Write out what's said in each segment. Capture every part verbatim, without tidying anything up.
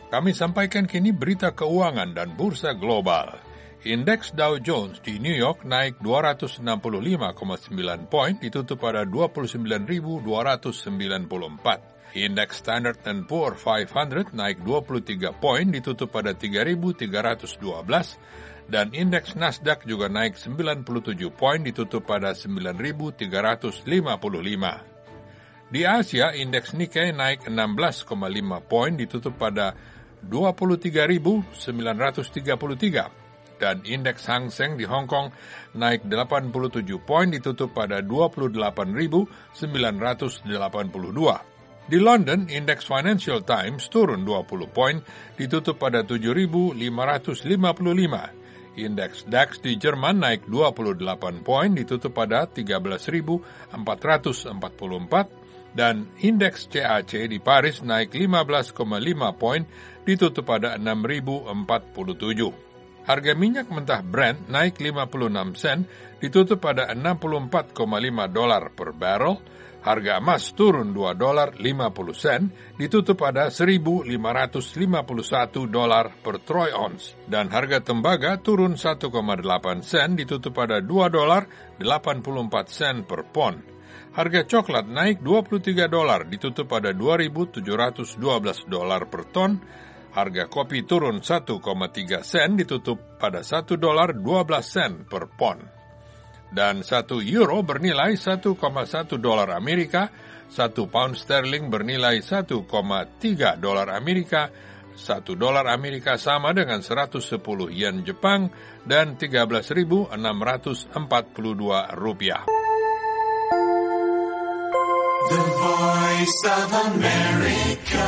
Kami sampaikan kini berita keuangan dan bursa global. Indeks Dow Jones di New York naik dua ratus enam puluh lima koma sembilan poin, ditutup pada dua puluh sembilan ribu dua ratus sembilan puluh empat. Indeks Standard and Poor's lima ratus naik dua puluh tiga poin, ditutup pada tiga ribu tiga ratus dua belas. Dan indeks Nasdaq juga naik sembilan puluh tujuh poin, ditutup pada sembilan ribu tiga ratus lima puluh lima. Di Asia, indeks Nikkei naik enam belas koma lima poin, ditutup pada dua puluh tiga ribu sembilan ratus tiga puluh tiga. Dan indeks Hang Seng di Hong Kong naik delapan puluh tujuh poin, ditutup pada dua puluh delapan ribu sembilan ratus delapan puluh dua. Di London, indeks Financial Times turun dua puluh poin, ditutup pada tujuh ribu lima ratus lima puluh lima. Indeks DAX di Jerman naik dua puluh delapan poin, ditutup pada tiga belas ribu empat ratus empat puluh empat. Dan indeks C A C di Paris naik lima belas koma lima poin, ditutup pada enam ribu empat puluh tujuh. Harga minyak mentah Brent naik lima puluh enam sen, ditutup pada enam puluh empat koma lima dolar per barrel. Harga emas turun dua dolar lima puluh sen, ditutup pada seribu lima ratus lima puluh satu dolar per troy ounce. Dan harga tembaga turun satu koma delapan sen, ditutup pada dua dolar delapan puluh empat sen per pon. Harga coklat naik dua puluh tiga dolar, ditutup pada dua ribu tujuh ratus dua belas dolar per ton. Harga kopi turun satu koma tiga sen, ditutup pada satu dolar dua belas sen per pon. Dan satu euro bernilai satu koma satu dolar Amerika, satu pound sterling bernilai satu koma tiga dolar Amerika, satu dolar Amerika sama dengan seratus sepuluh yen Jepang, dan tiga belas ribu enam ratus empat puluh dua rupiah. The Voice of America.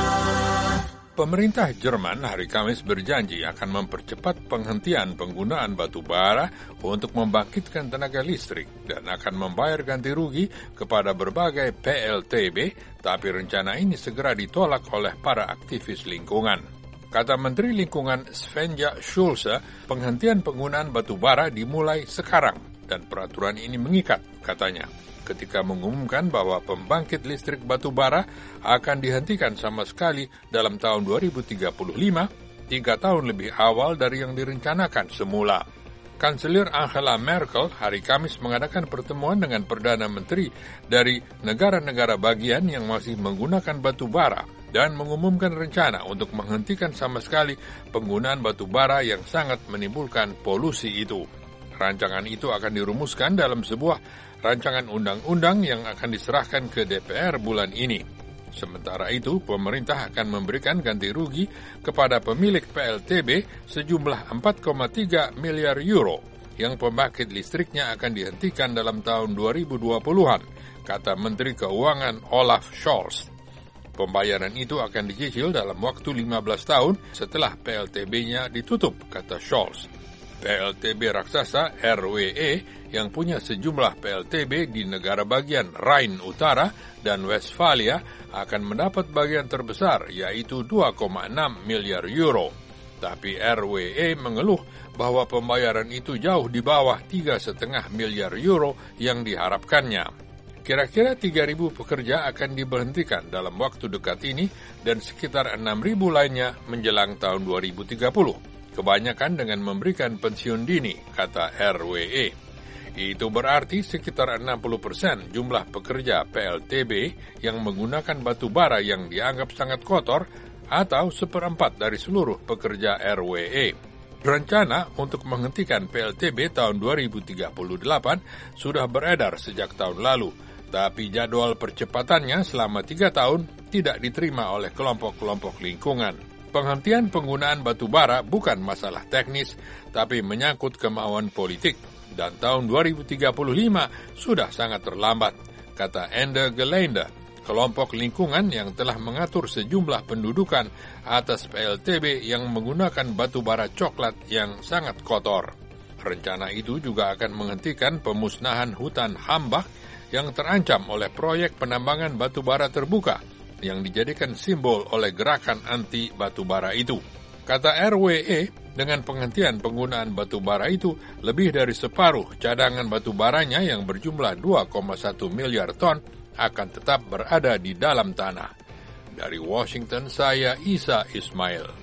Pemerintah Jerman hari Kamis berjanji akan mempercepat penghentian penggunaan batu bara untuk membangkitkan tenaga listrik dan akan membayar ganti rugi kepada berbagai P L T B, tapi rencana ini segera ditolak oleh para aktivis lingkungan. Kata Menteri Lingkungan Svenja Schulze, penghentian penggunaan batu bara dimulai sekarang dan peraturan ini mengikat, katanya, ketika mengumumkan bahwa pembangkit listrik batu bara akan dihentikan sama sekali dalam tahun dua ribu tiga puluh lima, tiga tahun lebih awal dari yang direncanakan semula. Kanselir Angela Merkel hari Kamis mengadakan pertemuan dengan Perdana Menteri dari negara-negara bagian yang masih menggunakan batu bara dan mengumumkan rencana untuk menghentikan sama sekali penggunaan batu bara yang sangat menimbulkan polusi itu. Rancangan itu akan dirumuskan dalam sebuah rancangan undang-undang yang akan diserahkan ke D P R bulan ini. Sementara itu, pemerintah akan memberikan ganti rugi kepada pemilik P L T B sejumlah empat koma tiga miliar euro yang pembangkit listriknya akan dihentikan dalam tahun dua ribu dua puluhan, kata Menteri Keuangan Olaf Scholz. Pembayaran itu akan dicicil dalam waktu lima belas tahun setelah P L T B-nya ditutup, kata Scholz. P L T B raksasa R W E yang punya sejumlah P L T B di negara bagian Rhine Utara dan Westfalia akan mendapat bagian terbesar, yaitu dua koma enam miliar euro. Tapi R W E mengeluh bahwa pembayaran itu jauh di bawah tiga koma lima miliar euro yang diharapkannya. Kira-kira tiga ribu pekerja akan diberhentikan dalam waktu dekat ini dan sekitar enam ribu lainnya menjelang tahun dua ribu tiga puluh. Kebanyakan dengan memberikan pensiun dini, kata R W E. Itu berarti sekitar enam puluh persen jumlah pekerja P L T B yang menggunakan batu bara yang dianggap sangat kotor atau seperempat dari seluruh pekerja R W E. Rencana untuk menghentikan P L T B tahun dua ribu tiga puluh delapan sudah beredar sejak tahun lalu, tapi jadwal percepatannya selama tiga tahun tidak diterima oleh kelompok-kelompok lingkungan. Penghentian penggunaan batu bara bukan masalah teknis, tapi menyangkut kemauan politik. Dan tahun dua ribu tiga puluh lima sudah sangat terlambat, kata Ende Gelände, kelompok lingkungan yang telah mengatur sejumlah pendudukan atas P L T B yang menggunakan batu bara coklat yang sangat kotor. Rencana itu juga akan menghentikan pemusnahan hutan Hambach yang terancam oleh proyek penambangan batu bara terbuka yang dijadikan simbol oleh gerakan anti batu bara itu. Kata R W E, dengan penghentian penggunaan batu bara itu, lebih dari separuh cadangan batu baranya yang berjumlah dua koma satu miliar ton akan tetap berada di dalam tanah. Dari Washington, saya Isa Ismail.